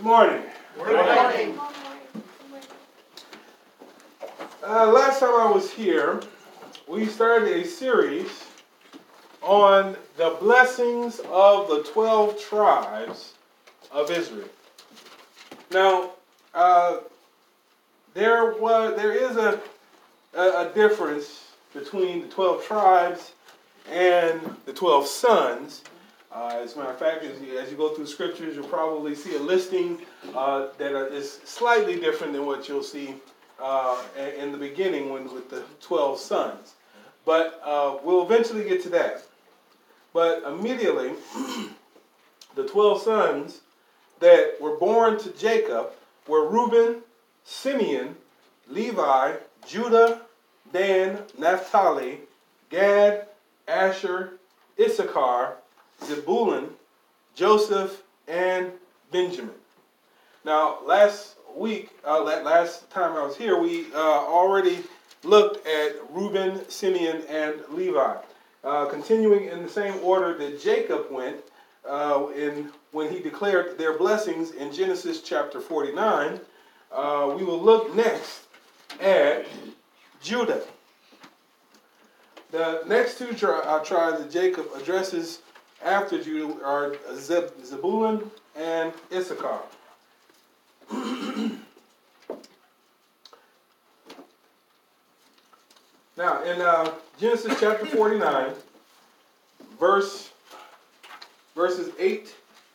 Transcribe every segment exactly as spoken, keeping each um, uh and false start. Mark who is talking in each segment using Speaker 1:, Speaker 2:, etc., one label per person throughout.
Speaker 1: morning.
Speaker 2: Good morning.
Speaker 1: Uh, last time I was here, we started a series on the blessings of the twelve tribes of Israel. Now, uh, there was there is a, a a difference between the twelve tribes and the twelve sons. Uh, as a matter of fact, as you, as you go through scriptures, you'll probably see a listing uh, that is slightly different than what you'll see uh, in the beginning when with the twelve sons. But uh, we'll eventually get to that. But immediately, the twelve sons that were born to Jacob were Reuben, Simeon, Levi, Judah, Dan, Naphtali, Gad, Asher, Issachar, Zebulun, Joseph, and Benjamin. Now, last week, uh, last time I was here, we uh, already looked at Reuben, Simeon, and Levi. Uh, continuing in the same order that Jacob went uh, in when he declared their blessings in Genesis chapter forty-nine, uh, we will look next at Judah. The next two tri- uh, tribes that Jacob addresses after Judah are Zeb- Zebulun and Issachar. Now, in uh, Genesis chapter forty-nine, verse verses eight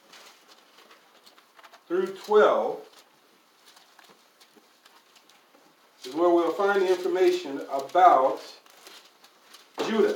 Speaker 1: through twelve, is where we'll find the information about Judah.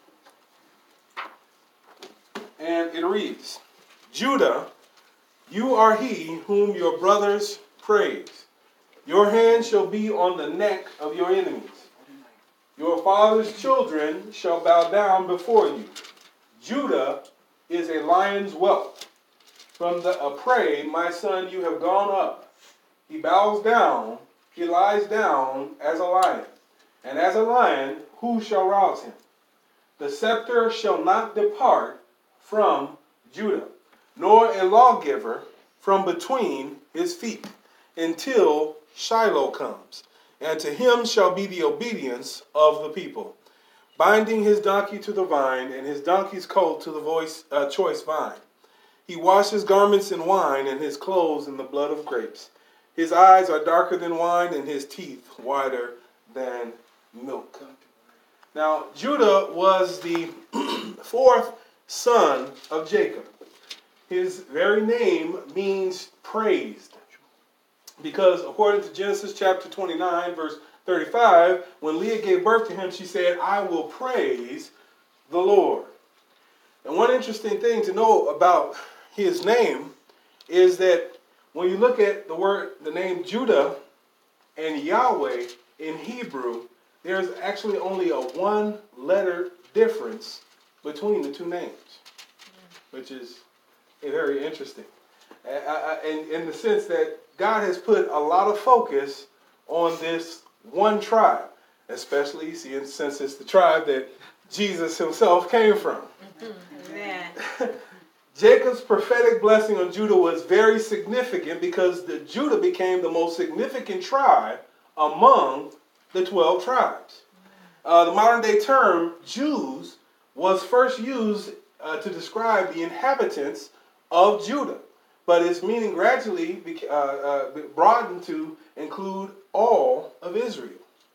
Speaker 1: And it reads, Judah, you are he whom your brothers praise. Your hand shall be on the neck of your enemies. Your father's children shall bow down before you. Judah is a lion's whelp. From the a prey, my son, you have gone up. He bows down, he lies down as a lion. And as a lion, who shall rouse him? The scepter shall not depart from Judah, nor a lawgiver from between his feet, until Shiloh comes. And to him shall be the obedience of the people, binding his donkey to the vine, and his donkey's colt to the voice, uh, choice vine. He washes garments in wine, and his clothes in the blood of grapes. His eyes are darker than wine, and his teeth whiter than milk. Now, Judah was the fourth son of Jacob. His very name means praised. Because according to Genesis chapter twenty-nine, verse thirty-five, when Leah gave birth to him, she said, I will praise the Lord. And one interesting thing to know about his name is that when you look at the word, the name Judah and Yahweh in Hebrew, there's actually only a one-letter difference between the two names, which is very interesting. And in the sense that God has put a lot of focus on this one tribe, especially since it's the tribe that Jesus himself came from.
Speaker 2: Amen.
Speaker 1: Jacob's prophetic blessing on Judah was very significant because the Judah became the most significant tribe among the twelve tribes. Uh, the modern day term Jews was first used uh, to describe the inhabitants of Judah, but its meaning gradually uh, uh, broadened to include all of Israel.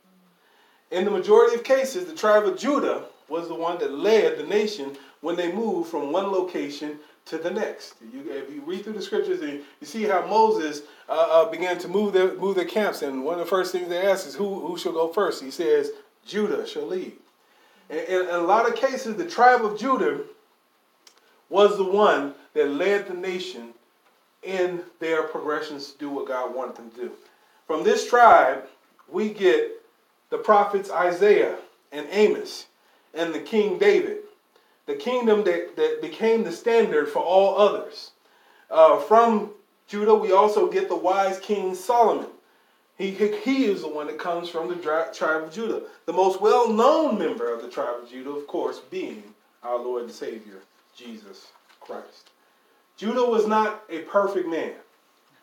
Speaker 1: In the majority of cases, the tribe of Judah was the one that led the nation when they moved from one location to the next. You, if you read through the scriptures, and you see how Moses uh, uh, began to move their move their camps, and one of the first things they ask is, who, who shall go first? He says, Judah shall lead. And in a lot of cases, the tribe of Judah was the one that led the nation in their progressions to do what God wanted them to do. From this tribe, we get the prophets Isaiah and Amos and the King David, the kingdom that, that became the standard for all others. Uh, from Judah, we also get the wise King Solomon. He, he is the one that comes from the tribe of Judah. The most well-known member of the tribe of Judah, of course, being our Lord and Savior, Jesus Christ. Judah was not a perfect man.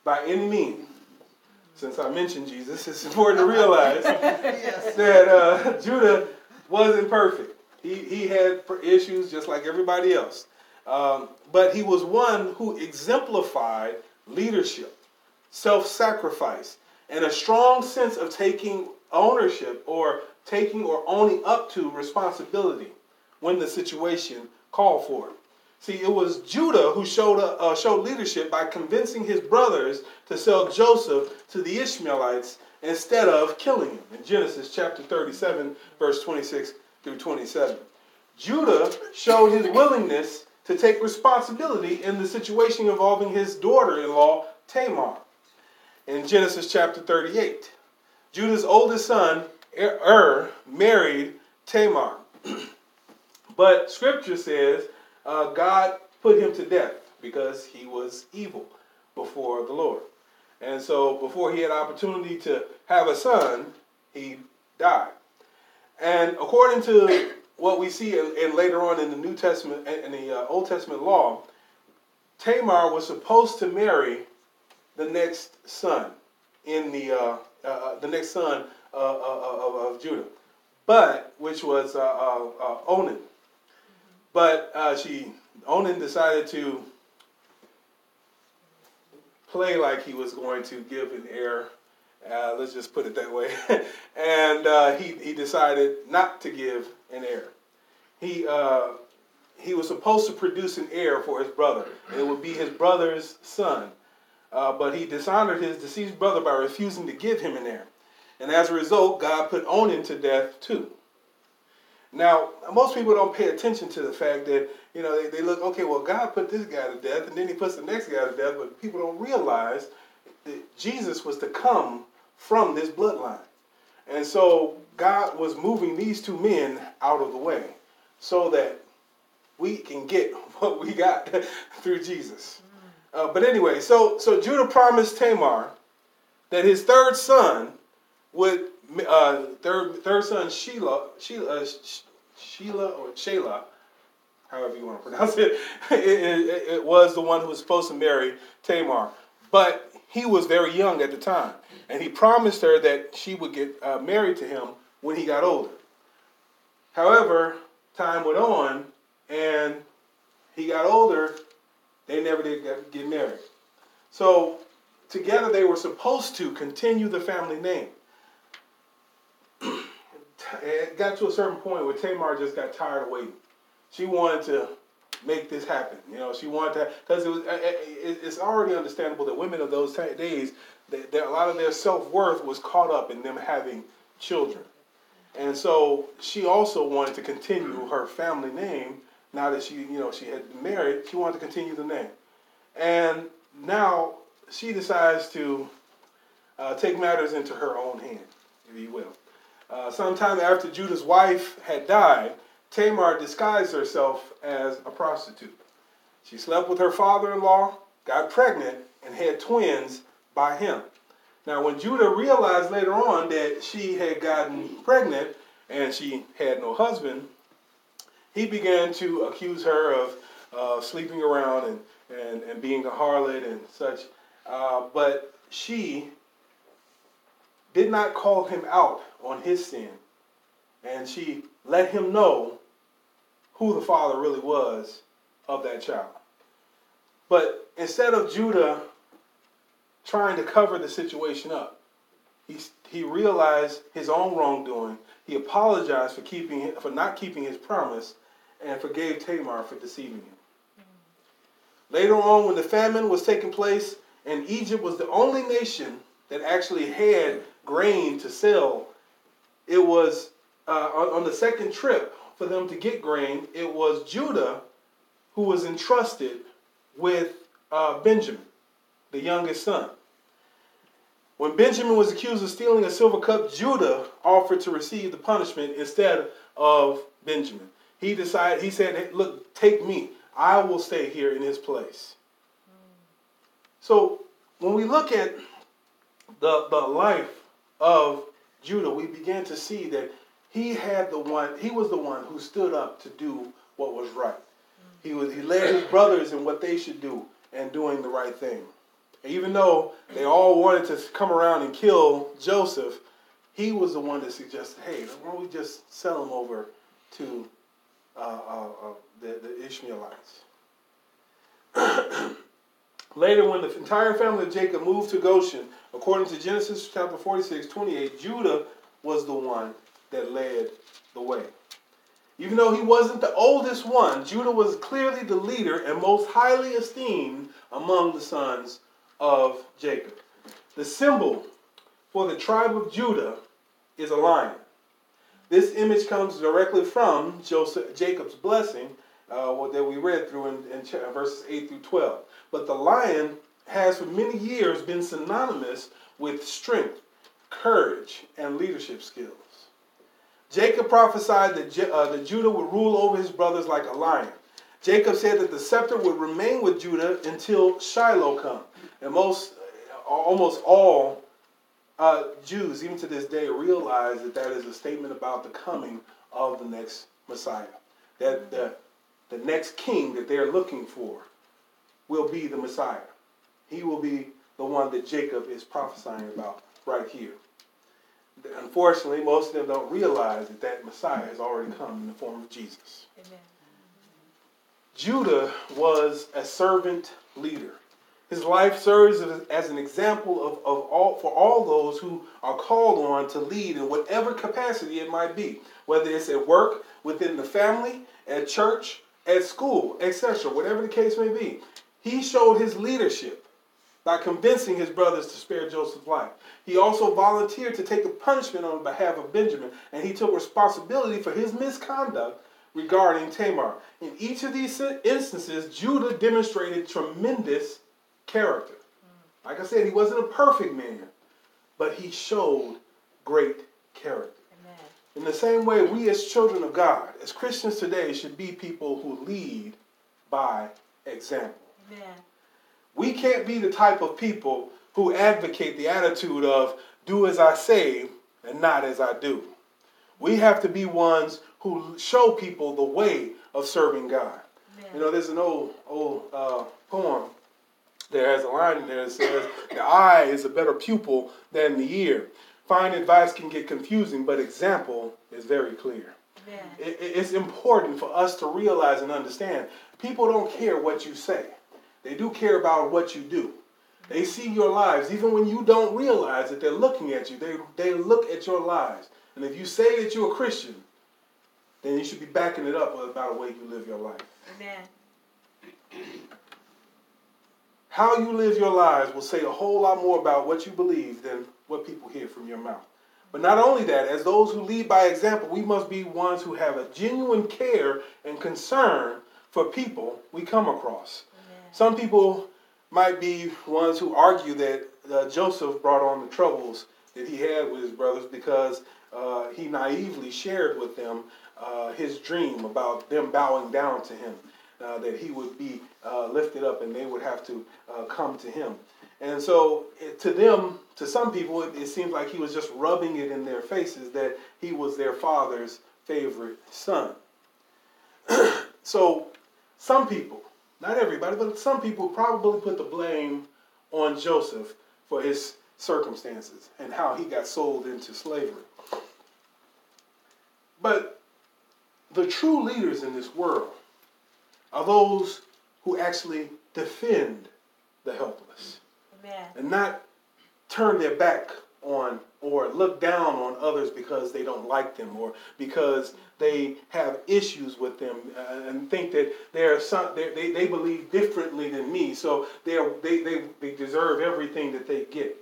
Speaker 1: by any means. Since I mentioned Jesus, it's important to realize yes. that uh, Judah wasn't perfect. He, he had issues just like everybody else. Um, but he was one who exemplified leadership, self-sacrifice, and a strong sense of taking ownership or taking or owning up to responsibility when the situation called for it. See, it was Judah who showed uh, showed leadership by convincing his brothers to sell Joseph to the Ishmaelites instead of killing him. In Genesis chapter thirty-seven, verse twenty-six through twenty-seven. Judah showed his willingness to take responsibility in the situation involving his daughter-in-law, Tamar. In Genesis chapter thirty-eight, Judah's oldest son, Er, married Tamar. But Scripture says uh, God put him to death because he was evil before the Lord. And so before he had opportunity to have a son, he died. And according to what we see in, in later on in the New Testament, in the uh, Old Testament law, Tamar was supposed to marry the next son in the uh, uh, the next son uh, uh, of, of Judah, but which was uh, uh, uh, Onan. But uh, she Onan decided to play like he was going to give an heir. Uh, let's just put it that way. and uh, he he decided not to give an heir. He uh, he was supposed to produce an heir for his brother. And it would be his brother's son. Uh, but he dishonored his deceased brother by refusing to give him an heir. And as a result, God put Onan to death too. Now, most people don't pay attention to the fact that, you know, they, they look, okay, well, God put this guy to death, and then he puts the next guy to death, but people don't realize that Jesus was to come from this bloodline. And so God was moving these two men out of the way so that we can get what we got through Jesus. Uh, but anyway, so so Judah promised Tamar that his third son would, uh, third third son Sheila, Sheila, uh, Sheila or Sheila, however you want to pronounce it, it, it, it was the one who was supposed to marry Tamar. But he was very young at the time, and he promised her that she would get uh, married to him when he got older. However, time went on, and he got older. They never did get married. So together they were supposed to continue the family name. It got to a certain point where Tamar just got tired of waiting. She wanted to make this happen. You know, she wanted to, because it was. It's already understandable that women of those days, that a lot of their self-worth was caught up in them having children. And so she also wanted to continue her family name. Now that she, you know, she had been married, she wanted to continue the name. And now she decides to uh, take matters into her own hand, if you will. Uh, sometime after Judah's wife had died, Tamar disguised herself as a prostitute. She slept with her father-in-law, got pregnant, and had twins by him. Now, when Judah realized later on that she had gotten pregnant and she had no husband, he began to accuse her of uh, sleeping around and, and, and being a harlot and such. Uh, but she did not call him out on his sin. And she let him know who the father really was of that child. But instead of Judah trying to cover the situation up, he, he realized his own wrongdoing. He apologized for keeping for not keeping his promise and forgave Tamar for deceiving him. Mm-hmm. Later on, when the famine was taking place, and Egypt was the only nation that actually had grain to sell, it was uh, on, on the second trip for them to get grain, it was Judah who was entrusted with uh, Benjamin, the youngest son. When Benjamin was accused of stealing a silver cup, Judah offered to receive the punishment instead of Benjamin. He decided, he said, hey, look, take me. I will stay here in his place. Mm. So when we look at the, the life of Judah, we began to see that he had the one, he was the one who stood up to do what was right. Mm. He was, he led his brothers in what they should do and doing the right thing. And even though they all wanted to come around and kill Joseph, he was the one that suggested, hey, why don't we just sell him over to uh, uh, uh, the, the Ishmaelites. Later, when the entire family of Jacob moved to Goshen, according to Genesis chapter forty-six, twenty-eight, Judah was the one that led the way. Even though he wasn't the oldest one, Judah was clearly the leader and most highly esteemed among the sons of Jacob. The symbol for the tribe of Judah is a lion. This image comes directly from Joseph, Jacob's blessing uh, that we read through in, in verses eight through twelve. But the lion has for many years been synonymous with strength, courage, and leadership skills. Jacob prophesied that, Je- uh, that Judah would rule over his brothers like a lion. Jacob said that the scepter would remain with Judah until Shiloh come. And most, almost all uh, Jews, even to this day, realize that that is a statement about the coming of the next Messiah. That the, the next king that they're looking for will be the Messiah. He will be the one that Jacob is prophesying about right here. Unfortunately, most of them don't realize that that Messiah has already come in the form of Jesus. Amen. Judah was a servant leader. His life serves as an example of, of all for all those who are called on to lead in whatever capacity it might be, whether it's at work, within the family, at church, at school, et cetera, whatever the case may be. He showed his leadership by convincing his brothers to spare Joseph's life. He also volunteered to take a punishment on behalf of Benjamin, and he took responsibility for his misconduct regarding Tamar. In each of these instances, Judah demonstrated tremendous character. Like I said, he wasn't a perfect man, but he showed great character. Amen. In the same way, we as children of God, as Christians today, should be people who lead by example. Amen. We can't be the type of people who advocate the attitude of do as I say and not as I do. We have to be ones who show people the way of serving God. Amen. You know, there's an old old uh, poem. There has a line in there that says, the eye is a better pupil than the ear. Fine advice can get confusing, but example is very clear. It, it's important for us to realize and understand people don't care what you say. They do care about what you do. They see your lives. Even when you don't realize that they're looking at you, they, they look at your lives. And if you say that you're a Christian, then you should be backing it up about the way you live your life. Amen. How you live your lives will say a whole lot more about what you believe than what people hear from your mouth. But not only that, as those who lead by example, we must be ones who have a genuine care and concern for people we come across. Amen. Some people might be ones who argue that uh, Joseph brought on the troubles that he had with his brothers because uh, he naively shared with them uh, his dream about them bowing down to him, uh, that he would be uh, lifted up and they would have to uh, come to him. And so it, to them, to some people, it, it seems like he was just rubbing it in their faces that he was their father's favorite son. So some people, not everybody, but some people probably put the blame on Joseph for his circumstances and how he got sold into slavery. But the true leaders in this world are those who actually defend the helpless. Amen. And not turn their back on or look down on others because they don't like them or because they have issues with them uh, and think that they're some, they're, they they believe differently than me, so they're, they they they deserve everything that they get.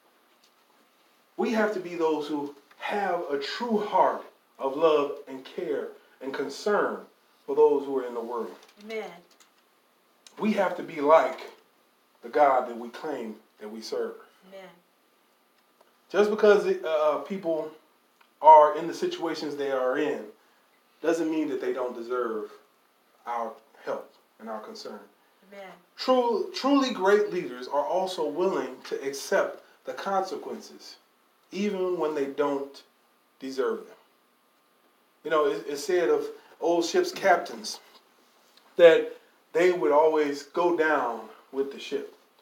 Speaker 1: We have to be those who have a true heart of love and care and concern for those who are in the world. Amen. We have to be like the God that we claim that we serve. Amen. Just because uh, people are in the situations they are in doesn't mean that they don't deserve our help and our concern. Amen. True, truly great leaders are also willing to accept the consequences, even when they don't deserve them. You know, it, it's said of old ship's captains that they would always go down with the ship.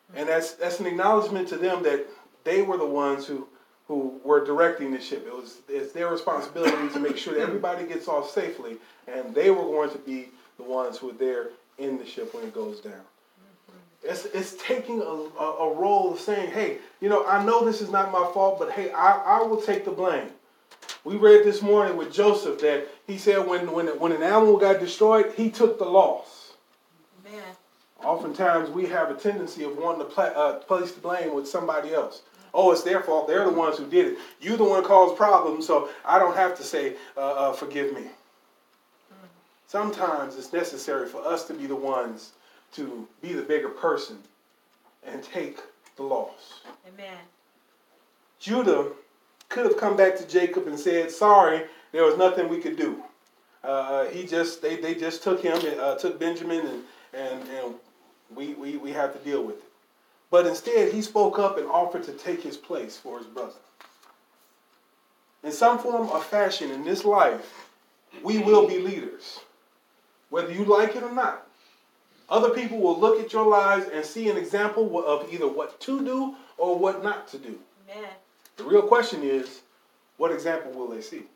Speaker 1: And that's that's an acknowledgement to them that they were the ones who, who were directing the ship. It was it's their responsibility to make sure that everybody gets off safely, and they were going to be the ones who are there in the ship when it goes down. It's, it's taking a, a, a role of saying, hey, you know, I know this is not my fault, but hey, I, I will take the blame. We read this morning with Joseph that he said when, when, when an animal got destroyed, he took the loss.
Speaker 2: Amen.
Speaker 1: Oftentimes we have a tendency of wanting to pla- uh, place the blame with somebody else. Oh, it's their fault. They're the ones who did it. You're the one who caused problems, so I don't have to say, uh, uh, forgive me. Mm. Sometimes it's necessary for us to be the ones to be the bigger person and take the loss.
Speaker 2: Amen.
Speaker 1: Judah could have come back to Jacob and said, sorry, there was nothing we could do. Uh, he just they, they just took him, and, uh, took Benjamin, and and, and we, we, we have to deal with it. But instead, he spoke up and offered to take his place for his brother. In some form or fashion in this life, we will be leaders, whether you like it or not. Other people will look at your lives and see an example of either what to do or what not to do.
Speaker 2: Amen.
Speaker 1: The real question is, what example will they see?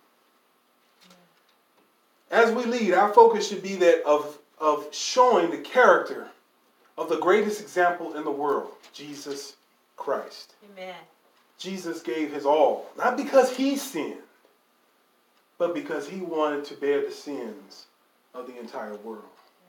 Speaker 1: As we lead, our focus should be that of, of showing the character of the greatest example in the world, Jesus Christ.
Speaker 2: Amen.
Speaker 1: Jesus gave his all, not because he sinned, but because he wanted to bear the sins of the entire world.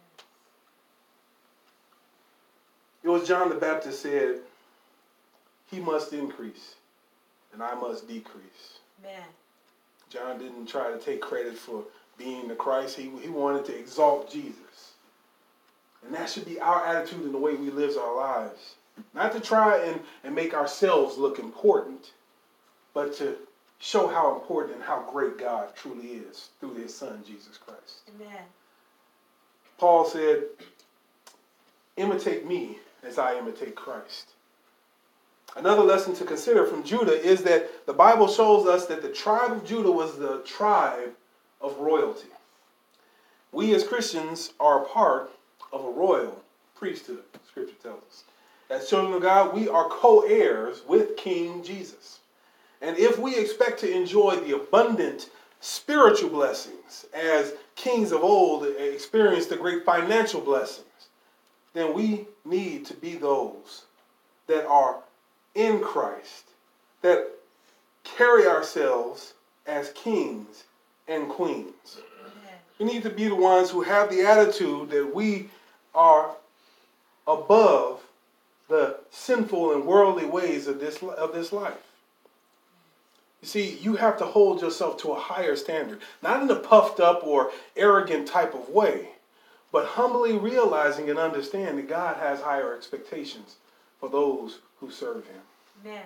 Speaker 1: It was John the Baptist said, he must increase and I must decrease.
Speaker 2: Amen.
Speaker 1: John didn't try to take credit for being the Christ. He, he wanted to exalt Jesus. And that should be our attitude in the way we live our lives. Not to try and, and make ourselves look important, but to show how important and how great God truly is through his son, Jesus Christ.
Speaker 2: Amen.
Speaker 1: Paul said, imitate me as I imitate Christ. Another lesson to consider from Judah is that the Bible shows us that the tribe of Judah was the tribe of royalty. We as Christians are a part of a royal priesthood, Scripture tells us. As children of God, we are co-heirs with King Jesus. And if we expect to enjoy the abundant spiritual blessings as kings of old experienced the great financial blessings, then we need to be those that are in Christ, that carry ourselves as kings and queens. Amen. We need to be the ones who have the attitude that we are above the sinful and worldly ways of this of this life. You see, you have to hold yourself to a higher standard, not in a puffed up or arrogant type of way, but humbly realizing and understanding that God has higher expectations for those who serve him.
Speaker 2: Amen.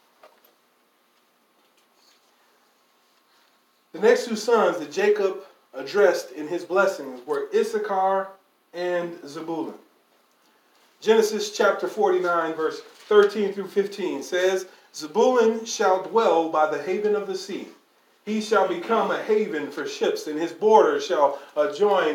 Speaker 1: The next two sons that Jacob addressed in his blessings were Issachar and Zebulun. Genesis chapter forty-nine, verse thirteen through fifteen says, Zebulun shall dwell by the haven of the sea. He shall become a haven for ships, and his borders shall adjoin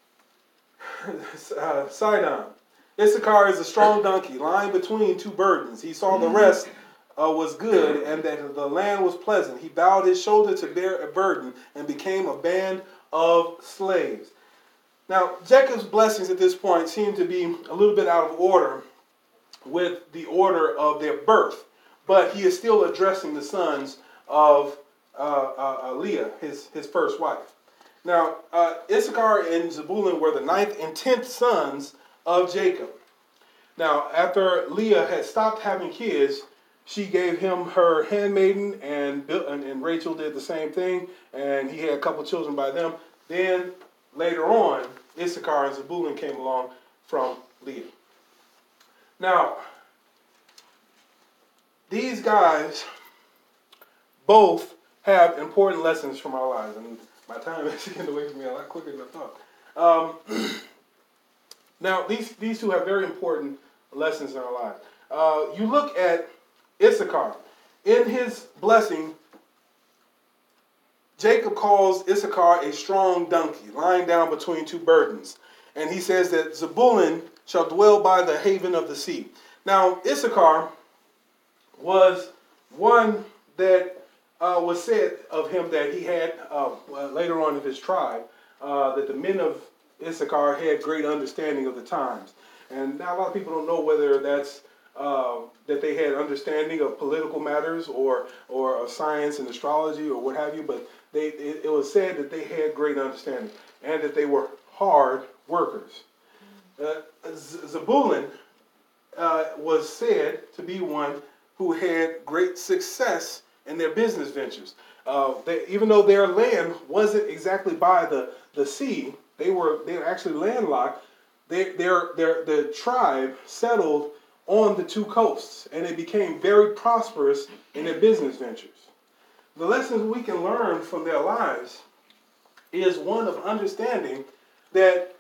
Speaker 1: uh, Sidon. Issachar is a strong donkey, lying between two burdens. He saw the rest uh, was good, and that the land was pleasant. He bowed his shoulder to bear a burden, and became a band of slaves. Now, Jacob's blessings at this point seem to be a little bit out of order with the order of their birth, but he is still addressing the sons of uh, uh, Leah, his, his first wife. Now, uh, Issachar and Zebulun were the ninth and tenth sons of Jacob. Now, after Leah had stopped having kids, she gave him her handmaiden, and, and, and Rachel did the same thing, and he had a couple children by them. Then, later on, Issachar and Zebulun came along from Leah. Now, these guys both have important lessons from our lives, and my time is getting away from me a lot quicker than I thought. Um, now, these, these two have very important lessons in our lives. Uh, you look at Issachar. In his blessing, Jacob calls Issachar a strong donkey, lying down between two burdens. And he says that Zebulun shall dwell by the haven of the sea. Now, Issachar was one that uh, was said of him that he had, uh, later on in his tribe, uh, that the men of Issachar had great understanding of the times. And now a lot of people don't know whether that's uh, that they had understanding of political matters or or of science and astrology or what have you, but they it, it was said that they had great understanding and that they were hard workers. Uh, Zebulun uh, was said to be one who had great success in their business ventures. Uh, they, even though their land wasn't exactly by the, the sea, they were they were actually landlocked. They, their, their, the tribe settled on the two coasts, and they became very prosperous in their business ventures. The lessons we can learn from their lives is one of understanding that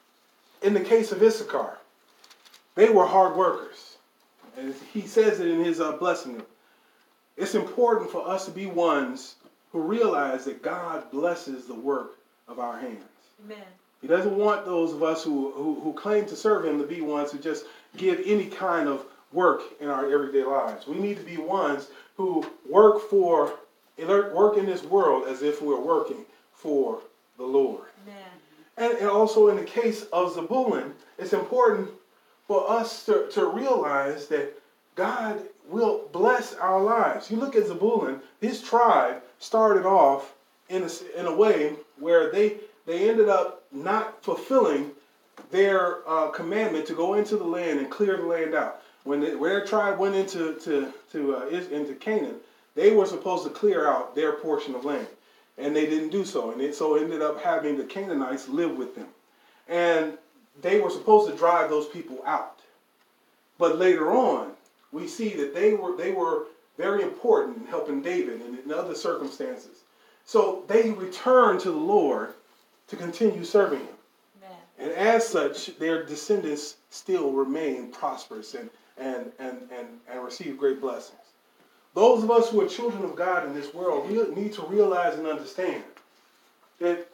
Speaker 1: in the case of Issachar, they were hard workers. And he says it in his uh, blessing. It's important for us to be ones who realize that God blesses the work of our hands.
Speaker 2: Amen.
Speaker 1: He doesn't want those of us who, who, who claim to serve him to be ones who just give any kind of work in our everyday lives. We need to be ones who work for, work in this world as if we're working for the Lord.
Speaker 2: Amen.
Speaker 1: And, and also in the case of Zebulun, it's important for us to, to realize that God will bless our lives. You look at Zebulun, his tribe started off in a, in a way where they they ended up not fulfilling their uh, commandment to go into the land and clear the land out. When, they, when their tribe went into to, to, uh, into Canaan, they were supposed to clear out their portion of land. And they didn't do so. And it so ended up having the Canaanites live with them. And they were supposed to drive those people out. But later on, we see that they were they were very important in helping David and in other circumstances. So they returned to the Lord to continue serving him. Amen. And as such, their descendants still remain prosperous and, and, and, and, and receive great blessings. Those of us who are children of God in this world, we need to realize and understand that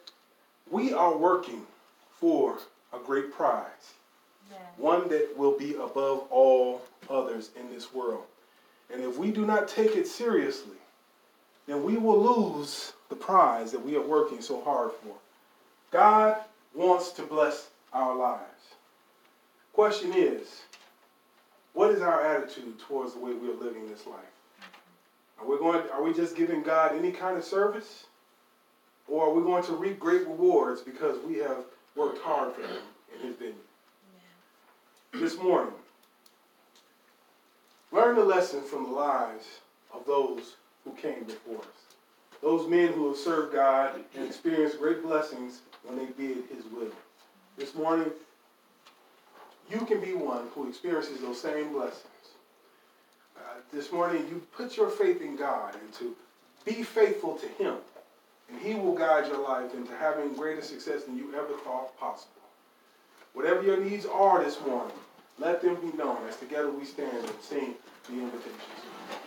Speaker 1: we are working for a great prize. Amen. One that will be above all others in this world. And if we do not take it seriously, then we will lose the prize that we are working so hard for. God wants to bless our lives. Question is, what is our attitude towards the way we are living this life? Are we going? Are we just giving God any kind of service? Or are we going to reap great rewards because we have worked hard for him in his vineyard? Yeah. This morning, learn the lesson from the lives of those who came before us. Those men who have served God and experienced great blessings when they did his will. This morning, you can be one who experiences those same blessings. Uh, this morning, you put your faith in God and to be faithful to him. And he will guide your life into having greater success than you ever thought possible. Whatever your needs are this morning, let them be known as together we stand and sing the invitations.